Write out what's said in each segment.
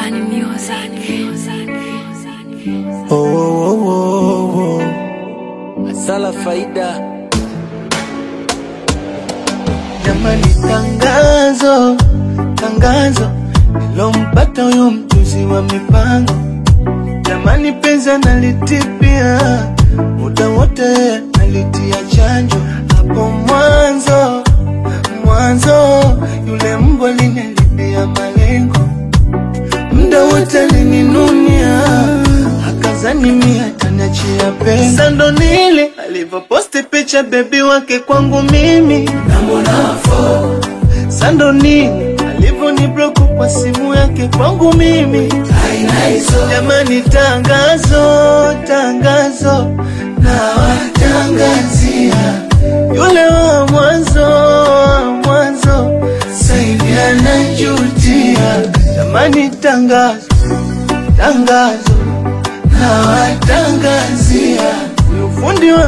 Bani Music. Asala faida. Jamani tangazo nilompata huyo mjuzi wa mipango. Jamani penzi nalitipia, muda wote nalitia chanjo. Hapo mwanzo yule mbwa linalibia malengo. Muda wote lininunia, akazani mimi ataniachia pesa. Sando nile alipoposti picha baby wake kwangu mimi Sando nile alivoni block kwa simu yake kwangu mimi. Jamani tangazo na watangazia, yule wa mwanzo saivi anajutia. Jamani tangazo na watangazia, ufundi wa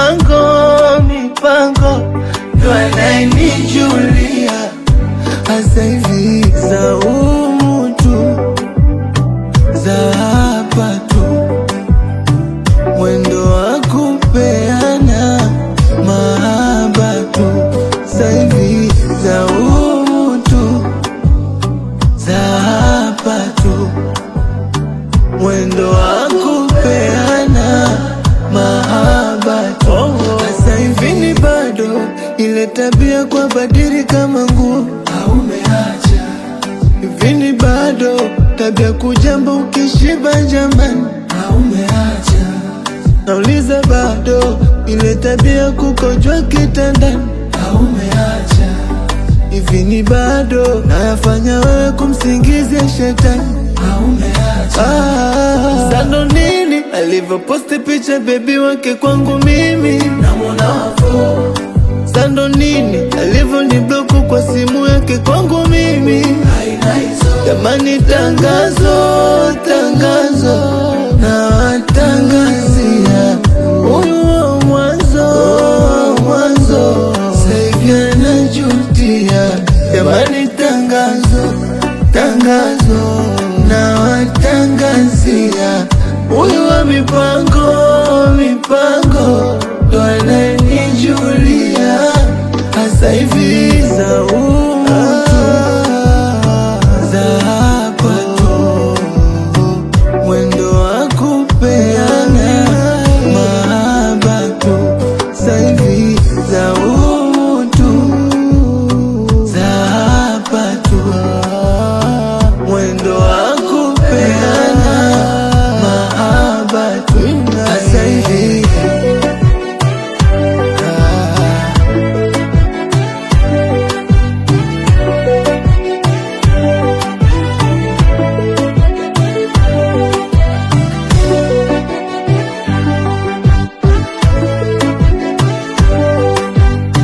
mipango ndo anayenijulia. Hasa hivi za umutu za hapa tu, mwendo wa kupeana mahaba tu. Hasa hivi za umutu za hapa tu, mwendo wa kupeana mahaba tu. Hasa hivi ni bado ile tabia kwa badiri kama nguo umeacha. Hivi ni bado tabia kujamba ukishiba jamani umeacha. Nauliza bado ile tabia kukojwa kitandani umeacha. Hivi ni bado nayafanya wewe kumsingizia shetani umeacha. Sando nini alivyoposti picha baby wake kwangu mimi Sando nini alivoni block kwa simu yake kwangu mimi. Jamani tangazo na watangazia, huyu wa mwanzo saivi anajutia. Jamani tangazo na watangazia, huyu wa mipango ndo anayenijulia. Hasa hivi za